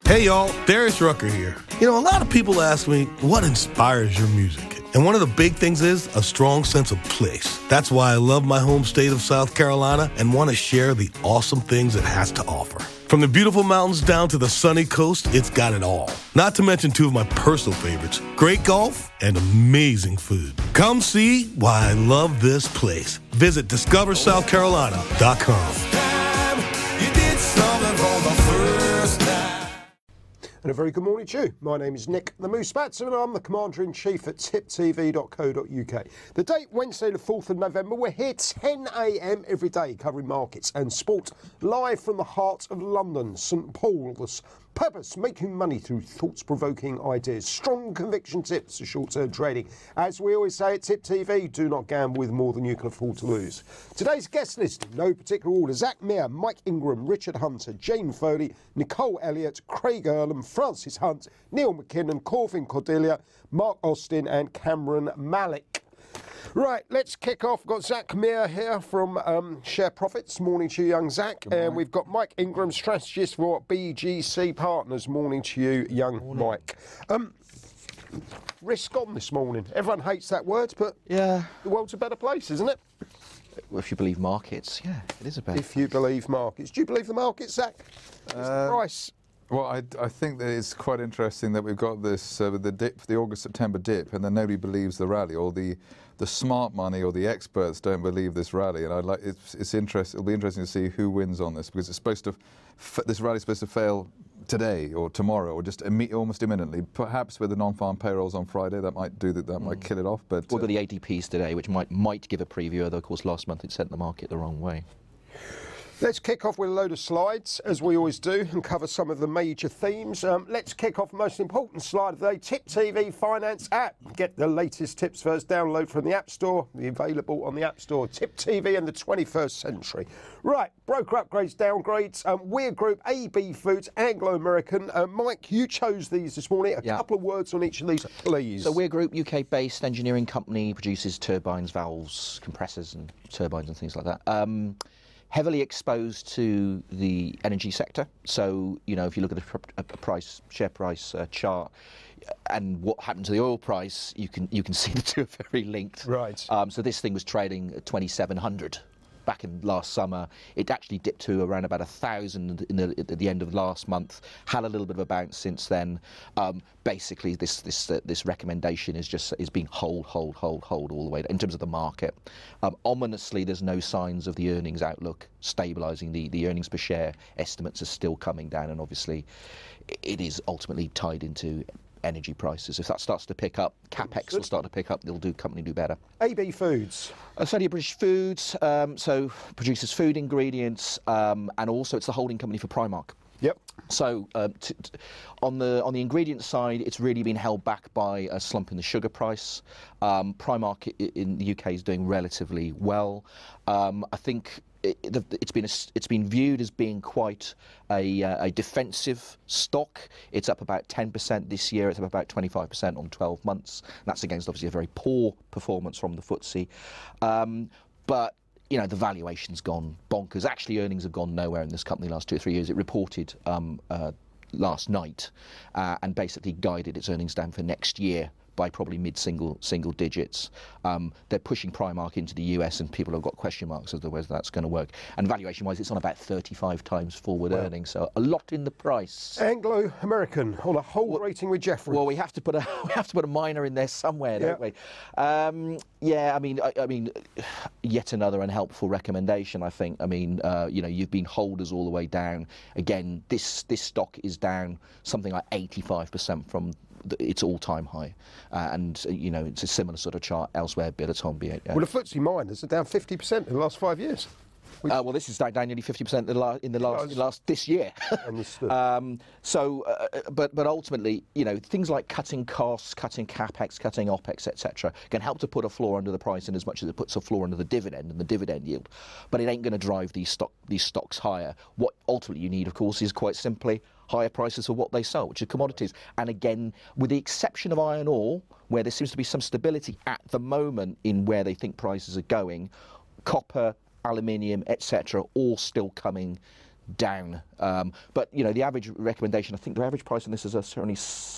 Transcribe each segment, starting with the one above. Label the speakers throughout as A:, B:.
A: Hey y'all, Darius Rucker here. You know, a lot of people ask me, what inspires your music? And one of the big things is a strong sense of place. That's why I love my home state of South Carolina and want to share the awesome things it has to offer. From the beautiful mountains down to the sunny coast, it's got it all. Not to mention two of my personal favorites, great golf and amazing food. Come see why I love this place. Visit discoversouthcarolina.com.
B: And a very good morning to you. My name is Nick the Moose Batson and I'm the Commander-in-Chief at tiptv.co.uk. The date, Wednesday the 4th of November. We're here 10 a.m. every day covering markets and sport live from the heart of London, St Paul's. Purpose, making money through thoughts-provoking ideas. Strong conviction tips for short-term trading. As we always say at Tip TV, do not gamble with more than you can afford to lose. Today's guest list, in no particular order: Zach Meir, Mike Ingram, Richard Hunter, Jane Foley, Nicole Elliott, Craig Earlham, Francis Hunt, Neil McKinnon, Corvin Cordelia, Mark Austin and Cameron Malik. Right, let's kick off. We've got Zach Meir here from Share Profits. Morning to you, young Zach. And we've got Mike Ingram, strategist for BGC Partners. Morning to you, young Mike. Risk on this morning. Everyone hates that word, but
C: yeah,
B: the world's a better place, isn't it?
C: Well, if you believe markets, yeah, it is a better
B: If you believe markets. Do you believe the markets, Zach? The price?
D: Well, I think that it's quite interesting that we've got this with the dip, the August-September dip, and then nobody believes the rally, or the smart money or the experts don't believe this rally. And it's interesting. It'll be interesting to see who wins on this, because it's supposed to this rally's supposed to fail today or tomorrow or just almost imminently. Perhaps with the non-farm payrolls on Friday, that might do that. That might kill it off. But
C: we've got the ADPs today, which might give a preview. Although of course last month it sent the market the wrong way.
B: Let's kick off with a load of slides, as we always do, and cover some of the major themes. Let's kick off the most important slide of the day, Tip TV Finance app. Get the latest tips first, download from the App Store, available on the App Store. Tip TV in the 21st century. Right, broker upgrades, downgrades, Weir Group, AB Foods, Anglo American. Mike, you chose these this morning. A couple of words on each of these, please.
C: So Weir Group, UK-based engineering company, produces turbines, valves, compressors and turbines and things like that. Heavily exposed to the energy sector. So, you know, if you look at a share price chart and what happened to the oil price, you can see the two are very linked.
B: Right.
C: So this thing was trading at 2,700 back in last summer. It actually dipped to around about 1,000 at the end of last month. Had a little bit of a bounce since then. Basically, this recommendation is being hold all the way in terms of the market. Ominously, there's no signs of the earnings outlook stabilising. The earnings per share estimates are still coming down, and obviously, it is ultimately tied into energy prices. If that starts to pick up, capex will start to pick up. Company do better.
B: AB Foods.
C: Certainly British Foods, so produces food ingredients, and also it's the holding company for Primark.
B: Yep.
C: So on the ingredient side, it's really been held back by a slump in the sugar price. Primark in the UK is doing relatively well. I think it's been viewed as being quite a defensive stock. It's up about 10% this year. It's up about 25% on 12 months. That's against obviously a very poor performance from the FTSE. But you know, the valuation's gone bonkers. Actually, earnings have gone nowhere in this company the last 2 or 3 years. It reported last night and basically guided its earnings down for next year by probably mid-single digits. They're pushing Primark into the US, and people have got question marks as to whether that's going to work. And valuation-wise, it's on about 35 times forward earnings, so a lot in the price.
B: Anglo American on a hold rating with Jeffrey.
C: Well, we have to put a minor in there somewhere, don't we? I mean, yet another unhelpful recommendation. I think. I mean, you know, you've been holders all the way down. Again, this stock is down something like 85% from its all-time high, and you know, it's a similar sort of chart elsewhere. Well,
B: the FTSE miners are down 50% in the last 5 years.
C: Well, this is down nearly 50% in the last this year. But ultimately, you know, things like cutting costs, cutting capex, cutting opex, etc., can help to put a floor under the price in as much as it puts a floor under the dividend and the dividend yield. But it ain't going to drive these stocks higher. What ultimately you need, of course, is quite simply higher prices for what they sell, which are commodities. And again, with the exception of iron ore, where there seems to be some stability at the moment in where they think prices are going, copper, aluminium, etc., all still coming down. But the average recommendation, I think the average price on this is only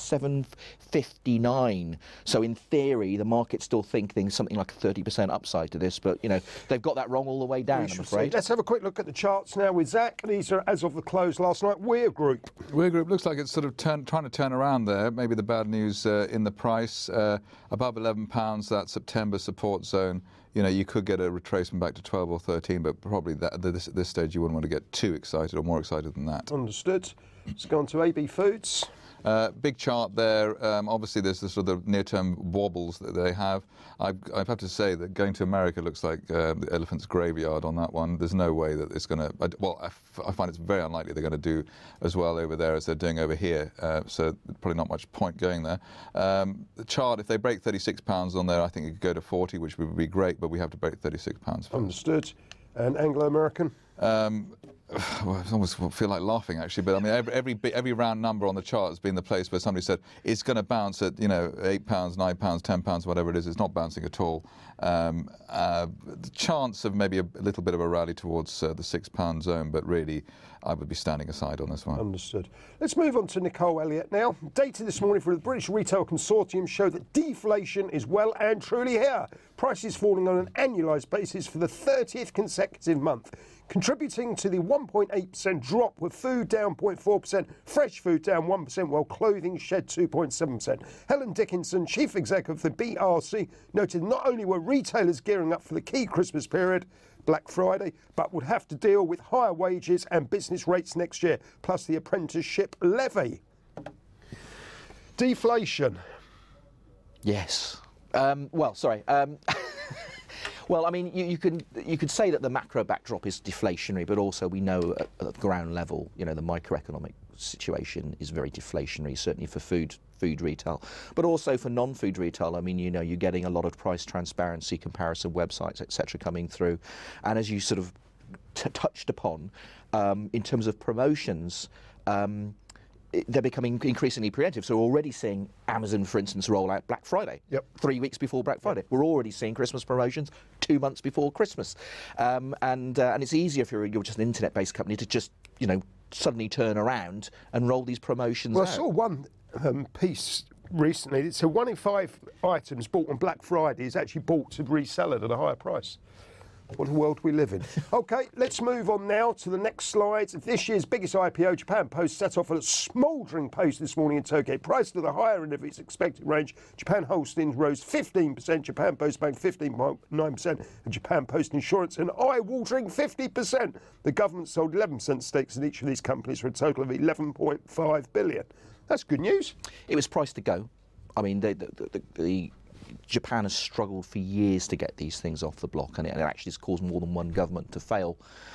C: $7.59. So in theory, the market's still thinking something like a 30% upside to this. But they've got that wrong all the way down, I'm afraid.
B: Let's have a quick look at the charts now with Zach. These are as of the close last night. Weir Group.
D: Weir Group looks like it's sort of trying to turn around there. Maybe the bad news in the price above £11, that September support zone. You could get a retracement back to 12 or 13, but probably at this stage you wouldn't want to get too excited or more excited than that.
B: Understood. Let's go on to AB Foods.
D: Big chart there. Obviously, there's the sort of near-term wobbles that they have. I have to say that going to America looks like the elephant's graveyard on that one. There's no way that it's going to... I find it's very unlikely they're going to do as well over there as they're doing over here. So probably not much point going there. The chart, if they break £36 on there, I think it could go to 40, which would be great, but we have to break £36 first.
B: Understood. And Anglo-American?
D: Well, I almost feel like laughing actually, but I mean every round number on the chart has been the place where somebody said it's going to bounce at £8, £9, £10, whatever it is. It's not bouncing at all. The chance of maybe a little bit of a rally towards the £6 zone, but really I would be standing aside on this one.
B: Understood. Let's move on to Nicole Elliott now. Data this morning from the British Retail Consortium show that deflation is well and truly here. Prices falling on an annualised basis for the 30th consecutive month, contributing to the 1.8% drop, with food down 0.4%, fresh food down 1%, while clothing shed 2.7%. Helen Dickinson, Chief Executive of the BRC, noted not only were retailers gearing up for the key Christmas period, Black Friday, but would have to deal with higher wages and business rates next year, plus the apprenticeship levy. Deflation.
C: Yes. Well, I mean, you could say that the macro backdrop is deflationary, but also we know at the ground level, the microeconomic situation is very deflationary, certainly for food retail, but also for non-food retail. I mean, you're getting a lot of price transparency, comparison websites, etc., coming through, and as you sort of touched upon, in terms of promotions. They're becoming increasingly preemptive. So we're already seeing Amazon, for instance, roll out Black Friday.
B: Yep.
C: 3 weeks before Black Friday. We're already seeing Christmas promotions 2 months before Christmas. And it's easier if you're just an internet-based company to just, suddenly turn around and roll these promotions out.
B: I saw one piece recently. It said 1 in 5 items bought on Black Friday is actually bought to resell it at a higher price. What a world we live in. OK, let's move on now to the next slide. This year's biggest IPO, Japan Post, set off at a smouldering pace this morning in Tokyo. Priced to the higher end of its expected range, Japan Holdings rose 15%, Japan Post Bank 15.9%, and Japan Post Insurance an eye-watering 50%. The government sold 11% stakes in each of these companies for a total of $11.5 billion. That's good news.
C: It was priced to go. I mean, the Japan has struggled for years to get these things off the block, and it actually has caused more than one government to fail.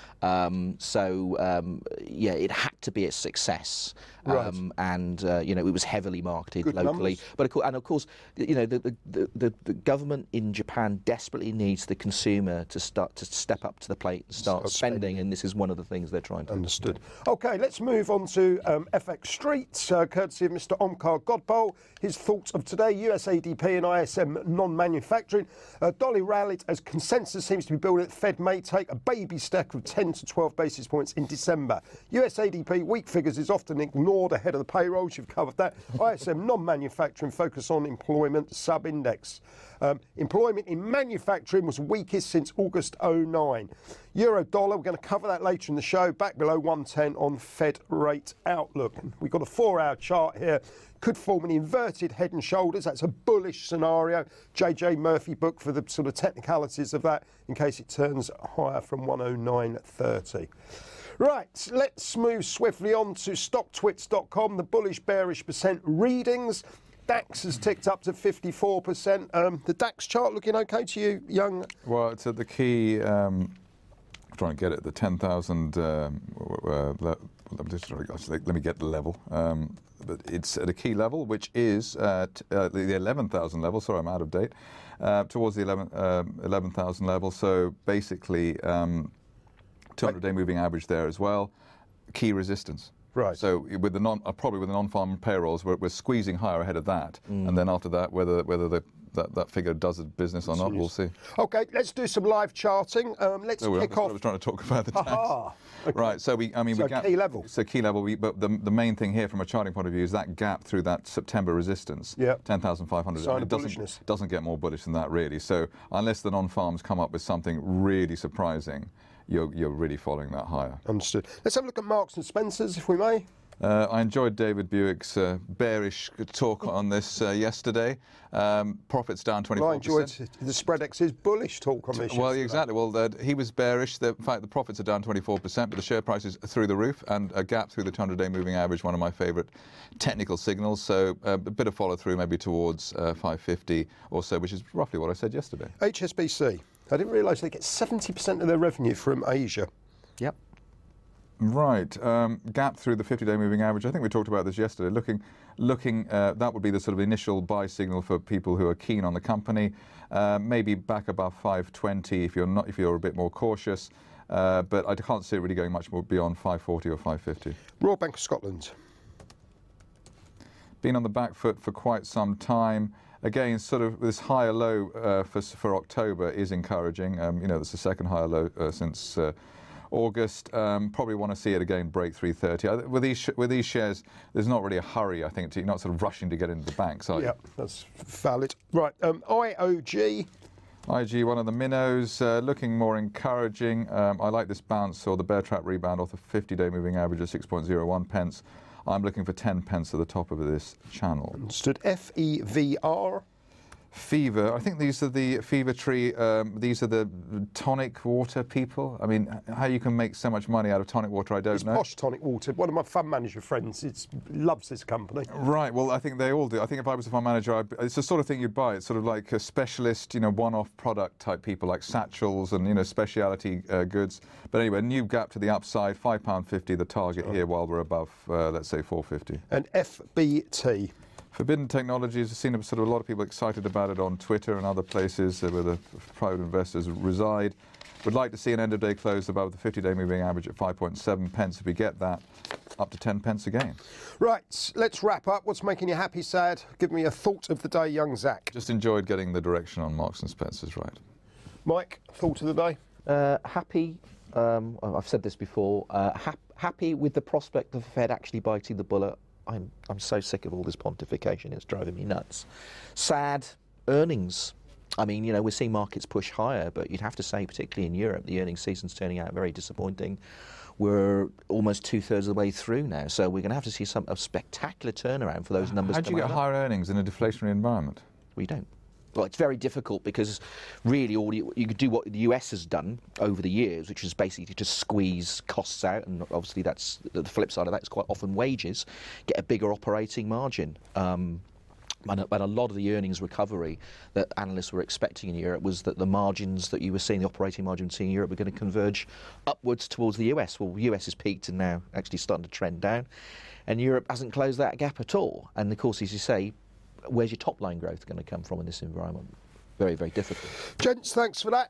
C: It had to be a success,
B: right.
C: It was heavily marketed
B: Good
C: locally.
B: Numbers.
C: But of course, the government in Japan desperately needs the consumer to step up to the plate and start spending, and this is one of the things they're trying to.
B: Understood. OK, let's move on to FX Street, courtesy of Mr. Omkar Godbole. His thoughts of today: US ADP and ISM non-manufacturing. Dolly rallied as consensus seems to be building that Fed may take a baby step of 10 to 12 basis points in December. US ADP weak figures is often ignored ahead of the payrolls. You've covered that. ISM non-manufacturing focus on employment sub-index. Employment in manufacturing was weakest since August 09. Euro dollar, we're going to cover that later in the show, back below 110 on Fed rate outlook. We've got a 4-hour chart here. Could form an inverted head and shoulders. That's a bullish scenario. JJ Murphy book for the sort of technicalities of that in case it turns higher from 109.30. Right, let's move swiftly on to stocktwits.com, the bullish bearish percent readings. DAX has ticked up to 54%. The DAX chart looking okay to you, Young?
D: Well, it's at the key, I'm trying to get it, the 10,000, let me get the level. But it's at a key level, which is at the 11,000 level. Sorry, I'm out of date. Towards the 11,000 level. So basically, 200-day moving average there as well. Key resistance.
B: Right.
D: So with the probably with the non-farm payrolls, we're squeezing higher ahead of that, and then after that, whether the that figure does the business or not. We'll see.
B: Okay, let's do some live charting. Let's kick off.
D: I was trying to talk about the tax.
B: Okay.
D: Right, so
B: key level.
D: So key level, but the main thing here from a charting point of view is that gap through that September resistance, 10,500.
B: Sign of
D: It doesn't get more bullish than that, really. So unless the non-farms come up with something really surprising, you're really following that higher.
B: Understood. Let's have a look at Marks and Spencers, if we may.
D: I enjoyed David Buick's bearish talk on this yesterday. Profits down 24%.
B: Well, I enjoyed the SpreadX's bullish talk on this.
D: Well, exactly. Well, he was bearish. In fact, the profits are down 24%, but the share price is through the roof, and a gap through the 200-day moving average, one of my favourite technical signals. So a bit of follow-through, maybe towards 550 or so, which is roughly what I said yesterday.
B: HSBC. I didn't realise they get 70% of their revenue from Asia.
C: Yep.
D: Right, gap through the 50-day moving average. I think we talked about this yesterday. Looking, that would be the sort of initial buy signal for people who are keen on the company. Maybe back above 520 if you're a bit more cautious. But I can't see it really going much more beyond 540 or 550.
B: Royal Bank of Scotland.
D: Been on the back foot for quite some time. Again, sort of this higher low for October is encouraging. That's the second higher low since August. Probably want to see it again break 330. With these shares, there's not really a hurry, I think. You're not sort of rushing to get into the banks, are you?
B: Yeah, that's valid. Right, IOG.
D: IG, one of the minnows, looking more encouraging. I like this bounce or the bear trap rebound off the 50-day moving average of 6.01 pence. I'm looking for 10 pence at the top of this channel.
B: Understood. FEVR.
D: Fever. I think these are the Fever Tree. These are the tonic water people. I mean, how you can make so much money out of tonic water, I don't know.
B: It's Posh Tonic Water. One of my fund manager friends loves this company.
D: Right. Well, I think they all do. I think if I was a fund manager, it's the sort of thing you'd buy. It's sort of like a specialist, one-off product type people like satchels and speciality goods. But anyway, new gap to the upside. £5.50 the target here while we're above, let's say, 450.
B: And FBT.
D: Forbidden Technologies, I've seen a lot of people excited about it on Twitter and other places where the private investors reside. Would like to see an end-of-day close above the 50-day moving average at 5.7 pence. If we get that, up to 10 pence again.
B: Right, let's wrap up. What's making you happy, sad? Give me a thought of the day, young Zach.
D: Just enjoyed getting the direction on Marks and Spencer's right.
B: Mike, thought of the day?
C: Happy. I've said this before. Happy with the prospect of the Fed actually biting the bullet. I'm so sick of all this pontification, it's driving me nuts. Sad, earnings. I mean, we're seeing markets push higher, but you'd have to say, particularly in Europe, the earnings season's turning out very disappointing. We're almost 2/3 of the way through now, so we're going to have to see a spectacular turnaround for those numbers.
D: How do you get higher earnings in a deflationary environment?
C: We don't. Well, it's very difficult because really all you could do what the US has done over the years, which is basically to squeeze costs out, and obviously that's the flip side of that is quite often wages, get a bigger operating margin. And a lot of the earnings recovery that analysts were expecting in Europe was that the margins that you were seeing, the operating margins in Europe, were going to converge upwards towards the US. Well, the US has peaked and now actually starting to trend down, and Europe hasn't closed that gap at all. And of course, as you say, where's your top line growth going to come from in this environment? Very, very difficult.
B: Gents, thanks for that.